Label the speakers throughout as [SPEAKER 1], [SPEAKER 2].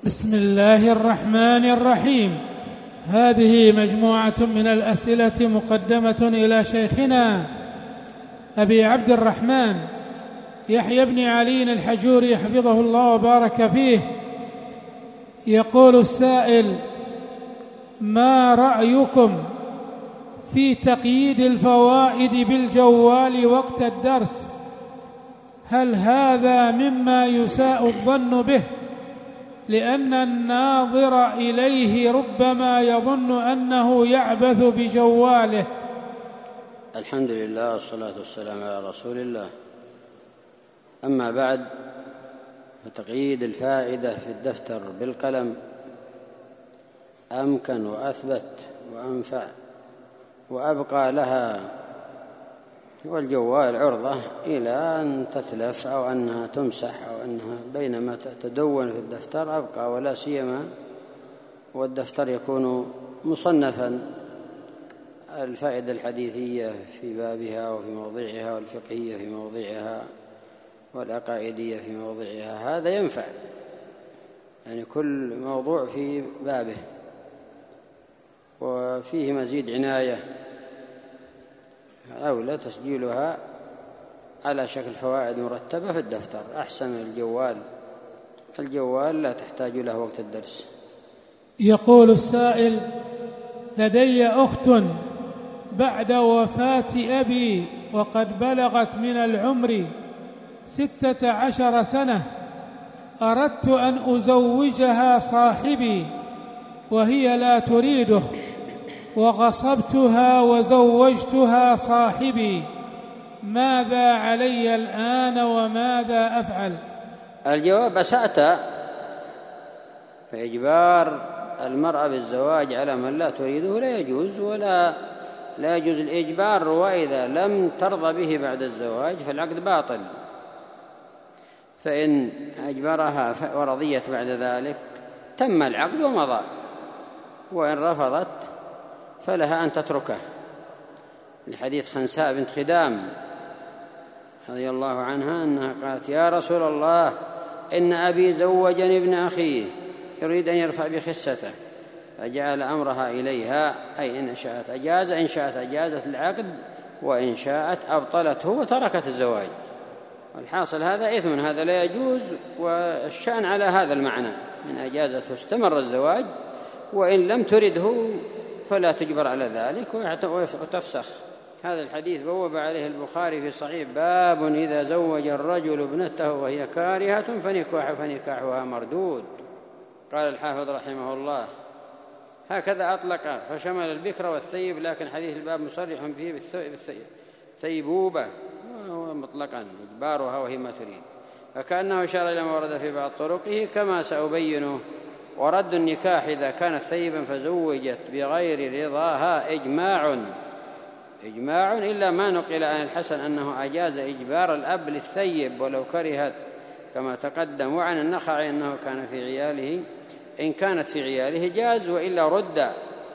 [SPEAKER 1] بسم الله الرحمن الرحيم. هذه مجموعة من الأسئلة مقدمة إلى شيخنا أبي عبد الرحمن يحيى بن علي الحجوري حفظه الله وبارك فيه. يقول السائل: ما رأيكم في تقييد الفوائد بالجوال وقت الدرس؟ هل هذا مما يساء الظن به، لأن الناظر إليه ربما يظن أنه يعبث بجواله؟
[SPEAKER 2] الحمد لله والصلاة والسلام على رسول الله. أما بعد، فتقييد الفائدة في الدفتر بالقلم أمكن وأثبت وأنفع وأبقى لها، والجوال عرضة إلى أن تتلف أو أنها تمسح أو أنها بينما تدون في الدفتر أبقى، ولا سيما والدفتر يكون مصنفا، الفائدة الحديثية في بابها وفي موضعها، والفقهية في موضعها، والعقائدية في موضعها. هذا ينفع، يعني كل موضوع في بابه، وفيه مزيد عناية، أولى تسجيلها على شكل فوائد مرتبة في الدفتر أحسن من الجوال لا تحتاج له وقت الدرس.
[SPEAKER 1] يقول السائل: لدي أخت بعد وفاة أبي وقد بلغت من العمر 16 سنة، أردت أن أزوجها صاحبي وهي لا تريده، وغصبتها وزوجتها صاحبي، ماذا علي الآن وماذا أفعل؟
[SPEAKER 2] الجواب: أسأت، فإجبار المرأة بالزواج على من لا تريده لا يجوز، لا يجوز الإجبار، وإذا لم ترضى به بعد الزواج فالعقد باطل. فإن أجبرها ورضيت بعد ذلك تم العقد ومضى، وإن رفضت فلها أن تتركه، لحديث خنساء بنت خدام رضي الله عنها أنها قالت: يا رسول الله، إن أبي زوجني ابن أخيه يريد أن يرفع بخسته، فجعل أمرها إليها، أي إن شاءت أجاز، إن شاءت أجازت العقد، وإن شاءت أبطلته وتركت الزواج. والحاصل هذا إثم، هذا لا يجوز، والشأن على هذا المعنى، من أجازته استمر الزواج، وإن لم ترده فلا تجبر على ذلك وتفسخ. هذا الحديث بوب عليه البخاري في صحيح: باب إذا زوج الرجل ابنته وهي كارهة فنكاحها مردود. قال الحافظ رحمه الله: هكذا أطلق، فشمل البكر والثيب، لكن حديث الباب مصرح فيه بالثيبوبة مطلقا، إجبارها وهي ما تريد، فكأنه إشار إلى ما ورد في بعض طرقه كما سأبينه. ورد النكاح إذا كانت ثيبا فزوجت بغير رضاها إجماع، إلا ما نقل عن الحسن أنه أجاز إجبار الأب للثيب ولو كرهت كما تقدم، وعن النخعي أنه كان في عياله، إن كانت في عياله جاز وإلا رد.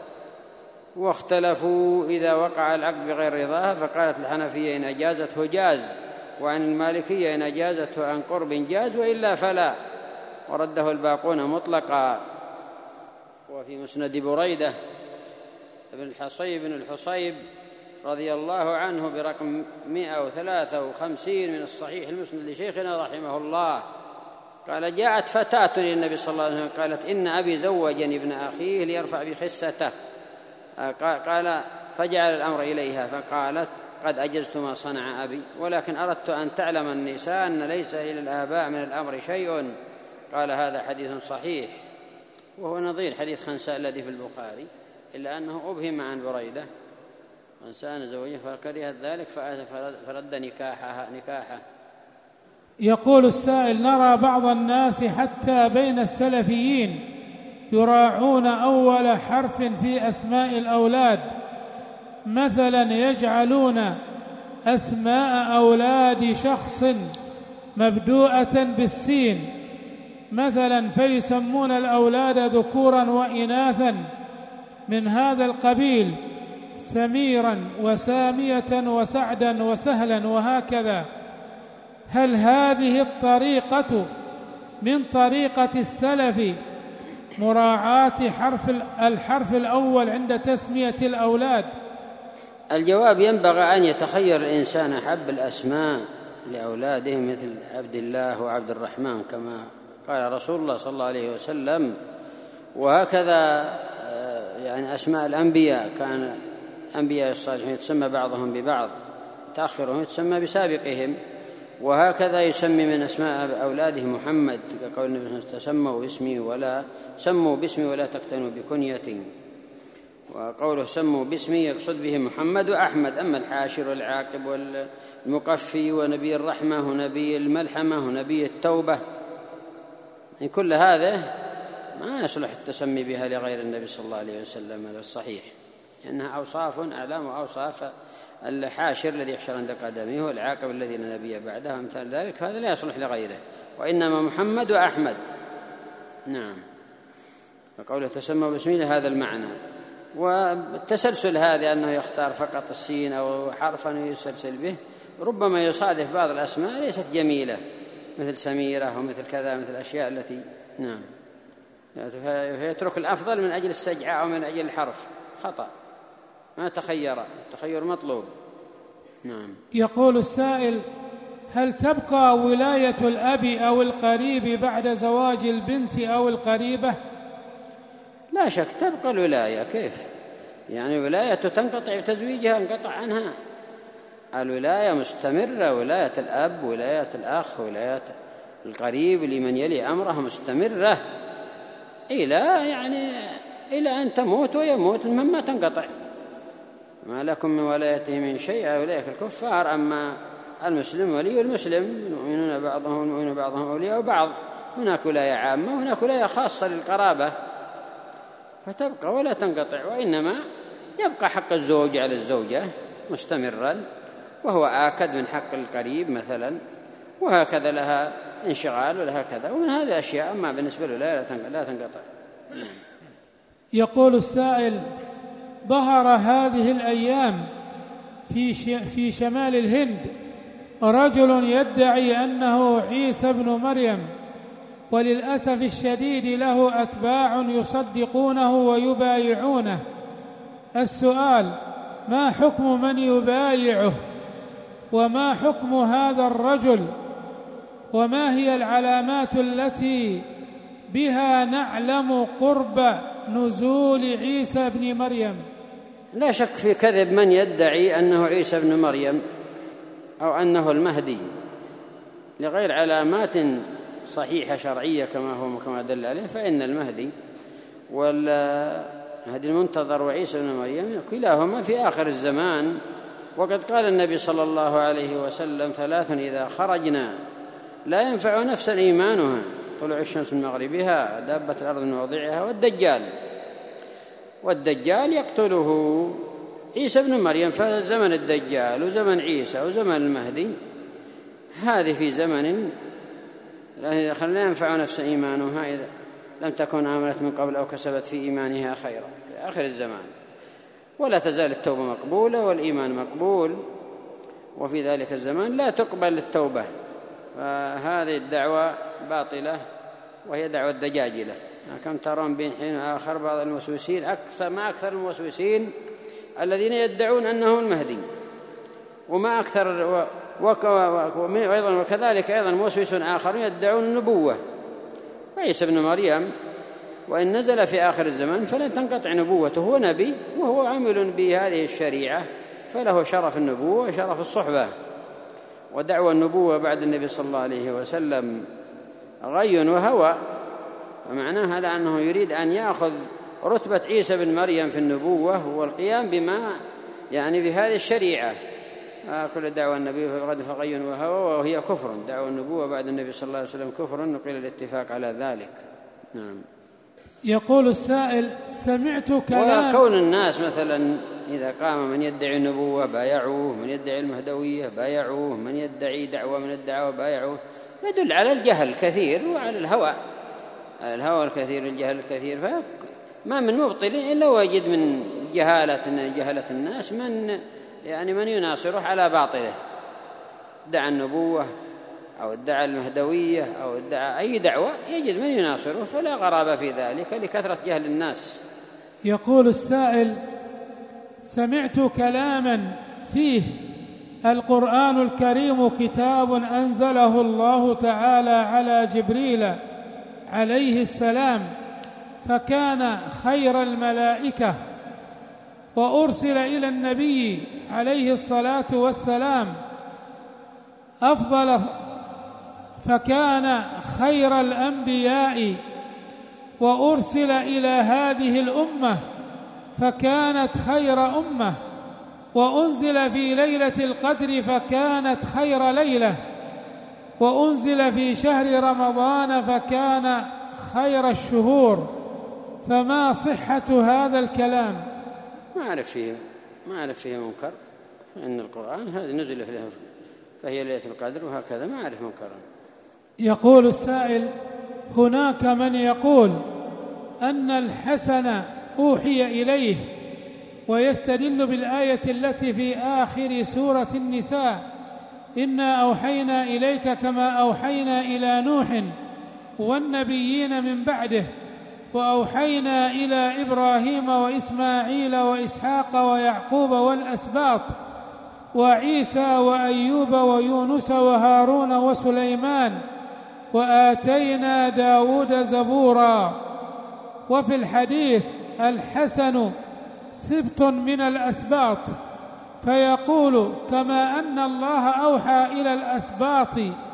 [SPEAKER 2] واختلفوا إذا وقع العقد بغير رضاها، فقالت الحنفية إن أجازته جاز، وعن المالكية إن أجازته عن قرب جاز وإلا فلا، ورده الباقون مطلقا. وفي مسند بريدة بن الحصيب رضي الله عنه برقم 153 من الصحيح المسند لشيخنا رحمه الله قال: جاءت فتاة للنبي صلى الله عليه وسلم قالت: إن أبي زوجني ابن أخيه ليرفع بخسته، قال: فجعل الأمر إليها، فقالت: قد أجزت ما صنع أبي، ولكن أردت أن تعلم النساء أن ليس إلى الآباء من الأمر شيء. قال: هذا حديث صحيح، وهو نظير حديث خنساء الذي في البخاري، إلا أنه أبهم عن بريدة وإنسان زوجه فكرهت ذلك فرد نكاحه.
[SPEAKER 1] يقول السائل: نرى بعض الناس حتى بين السلفيين يراعون أول حرف في أسماء الأولاد، مثلا يجعلون أسماء أولاد شخص مبدوءة بالسين مثلا، فيسمون الأولاد ذكورا وإناثا من هذا القبيل، سميرا وسامية وسعدا وسهلا وهكذا. هل هذه الطريقة من طريقة السلف مراعاة الحرف الأول عند تسمية الأولاد؟
[SPEAKER 2] الجواب: ينبغي أن يتخير الإنسان أحب الأسماء لأولاده، مثل عبد الله وعبد الرحمن كما قال رسول الله صلى الله عليه وسلم. وهكذا يعني أسماء الأنبياء، كان الأنبياء الصالحين يتسمى بعضهم ببعض، تأخرهم يتسمى بسابقهم. وهكذا يسمي من أسماء أولاده محمد، كقول النبي صلى الله عليه وسلم: سموا باسمي ولا تكتنوا بكنيتي. وقوله سموا باسمي يقصد به محمد وأحمد. أما الحاشر والعاقب والمقفي ونبي الرحمة ونبي الملحمة ونبي التوبة، كل هذا ما يصلح التسمي بها لغير النبي صلى الله عليه وسلم، هذا الصحيح، لأنها أوصاف أعلام أوصاف الحاشر الذي يحشر عند قدمه، والعاقب الذي لا نبي بعده، ومثال ذلك، هذا لا يصلح لغيره، وإنما محمد وأحمد. نعم. وقوله تسموا باسمي لهذا المعنى. والتسلسل هذا أنه يختار فقط السين أو حرفا يسلسل به، ربما يصادف بعض الأسماء ليست جميلة، مثل سميرة ومثل كذا، مثل الأشياء التي نعم فيترك الأفضل من أجل السجعة أو من أجل الحرف، خطأ، ما تخير، التخير مطلوب. نعم.
[SPEAKER 1] يقول السائل: هل تبقى ولاية الأب أو القريب بعد زواج البنت أو القريبة؟
[SPEAKER 2] لا شك تبقى الولاية. كيف يعني ولاية تنقطع بتزويجها؟ انقطع عنها. الولاية مستمرة، ولاية الأب، ولاية الأخ، ولاية القريب لمن يلي أمره مستمرة إلى أن تموت ويموت، المهم ما تنقطع. ما لكم من ولايته من شيء، أولئك الكفار. أما المسلم ولي المسلم، المؤمنون بعضهم أولياء بعض. هناك ولاية عامة وهناك ولاية خاصة للقرابة، فتبقى ولا تنقطع. وإنما يبقى حق الزوج على الزوجة مستمرا، وهو آكد من حق القريب مثلا، وهكذا لها انشغال ولها كذا، ومن هذه الأشياء. أما بالنسبة له لا تنقطع.
[SPEAKER 1] يقول السائل: ظهر هذه الأيام في شمال الهند رجل يدعي أنه عيسى ابن مريم، وللأسف الشديد له أتباع يصدقونه ويبايعونه. السؤال: ما حكم من يبايعه؟ وما حكم هذا الرجل؟ وما هي العلامات التي بها نعلم قرب نزول عيسى ابن مريم؟
[SPEAKER 2] لا شك في كذب من يدعي أنه عيسى ابن مريم أو أنه المهدي لغير علامات صحيحة شرعية كما دل عليه. فإن المهدي والمهدي المنتظر وعيسى ابن مريم كلاهما في آخر الزمان. وقد قال النبي صلى الله عليه وسلم: 3 إذا خرجنا لا ينفع نفسا إيمانها: طلوع الشمس من مغربها، دابة الأرض من موضعها، والدجال يقتله عيسى ابن مريم. فزمن الدجال وزمن عيسى وزمن المهدي هذه في زمن لا ينفع نفس إيمانها إذا لم تكن آمنت من قبل أو كسبت في إيمانها خيرا، في آخر الزمان. ولا تزال التوبة مقبولة والإيمان مقبول، وفي ذلك الزمان لا تقبل التوبة. فهذه الدعوة باطلة، وهي دعوة دجاجلة. كم ترون بين حين آخر بعض الموسوسين، أكثر الموسوسين الذين يدعون أنهم المهدي، وما أكثر وكذلك أيضا موسوس آخرون يدعون النبوة. وعيسى ابن مريم وإن نزل في آخر الزمان فلن تنقطع نبوته، هو نبي وهو عامل بهذه الشريعة، فله شرف النبوة وشرف الصحبة. ودعوى النبوة بعد النبي صلى الله عليه وسلم غي وهوى، ومعناها لأنه يريد أن يأخذ رتبة عيسى بن مريم في النبوة والقيام بما بهذه الشريعة. كل دعوى النبي فقد فغي وهوى، وهي كفر. دعوى النبوة بعد النبي صلى الله عليه وسلم كفر، نقل الاتفاق على ذلك. نعم.
[SPEAKER 1] يقول السائل: سمعت كلام.
[SPEAKER 2] وكون الناس مثلا إذا قام من يدعي النبوة بايعوه، من يدعي المهدوية بايعوه، من يدعي دعوة من الدعوة بايعوه، يدل على الجهل الكثير وعلى الهوى الكثير والجهل الكثير. فما من مبطل إلا ويجد من جهالة الناس من يناصره على باطله. دعا النبوة أو ادعى المهدوية أو ادعى أي دعوة يجد من يناصره، فلا غرابة في ذلك لكثرة جهل الناس.
[SPEAKER 1] يقول السائل: سمعت كلاما فيه القرآن الكريم كتاب أنزله الله تعالى على جبريل عليه السلام، فكان خير الملائكة، وأرسل إلى النبي عليه الصلاة والسلام فكان خير الأنبياء، وأرسل إلى هذه الأمة فكانت خير أمة، وأنزل في ليلة القدر فكانت خير ليلة، وأنزل في شهر رمضان فكان خير الشهور، فما صحة هذا الكلام؟
[SPEAKER 2] ما أعرف فيه منكر، إن القرآن هذا نزل فهي ليلة القدر وهكذا، ما أعرف منكرا.
[SPEAKER 1] يقول السائل: هناك من يقول أن الحسن أوحي إليه، ويستدل بالآية التي في آخر سورة النساء: إنا أوحينا إليك كما أوحينا إلى نوح والنبيين من بعده، وأوحينا إلى إبراهيم وإسماعيل وإسحاق ويعقوب والأسباط وعيسى وأيوب ويونس وهارون وسليمان، وآتينا داود زبورا. وفي الحديث: الحسن سبط من الأسباط، فيقول: كما أن الله أوحى إلى الأسباط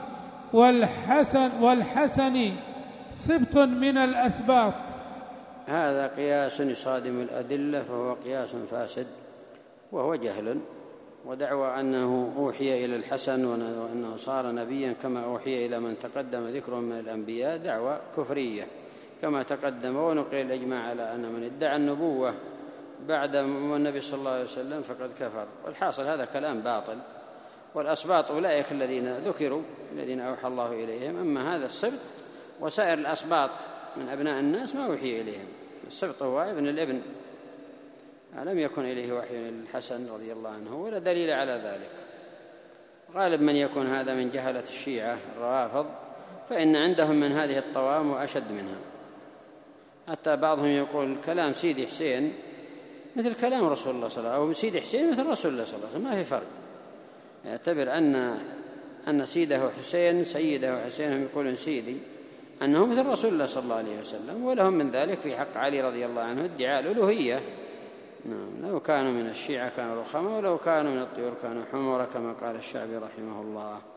[SPEAKER 1] والحسن سبط من الأسباط.
[SPEAKER 2] هذا قياس يصادم الأدلة، فهو قياس فاسد وهو جهل، ودعوى أنه أوحي إلى الحسن وأنه صار نبيا كما أوحي إلى من تقدم ذكره من الأنبياء دعوى كفرية كما تقدم، ونقل الإجماع على أن من ادعى النبوة بعد النبي صلى الله عليه وسلم فقد كفر. والحاصل هذا كلام باطل، والأسباط أولئك الذين ذكروا الذين أوحى الله إليهم، أما هذا السبط وسائر الأسباط من أبناء الناس ما أوحي إليهم. السبط هو ابن الابن، لم يكن إليه وحي للحسن رضي الله عنه، ولا دليل على ذلك. غالب من يكون هذا من جهلة الشيعة الروافض، فإن عندهم من هذه الطوام وأشد منها، حتى بعضهم يقول كلام سيدي حسين مثل كلام رسول الله صلى الله عليه وسلم، أو سيدي حسين مثل رسول الله صلى الله عليه وسلم، ما في فرق. يعتبر أن سيده حسين هم يقولون سيدي أنه مثل رسول الله صلى الله عليه وسلم، ولهم من ذلك في حق علي رضي الله عنه ادعاء الألوهية. لو كانوا من الشيعة كانوا رخامة، ولو كانوا من الطيور كانوا حمورا، كما قال الشعبي رحمه الله.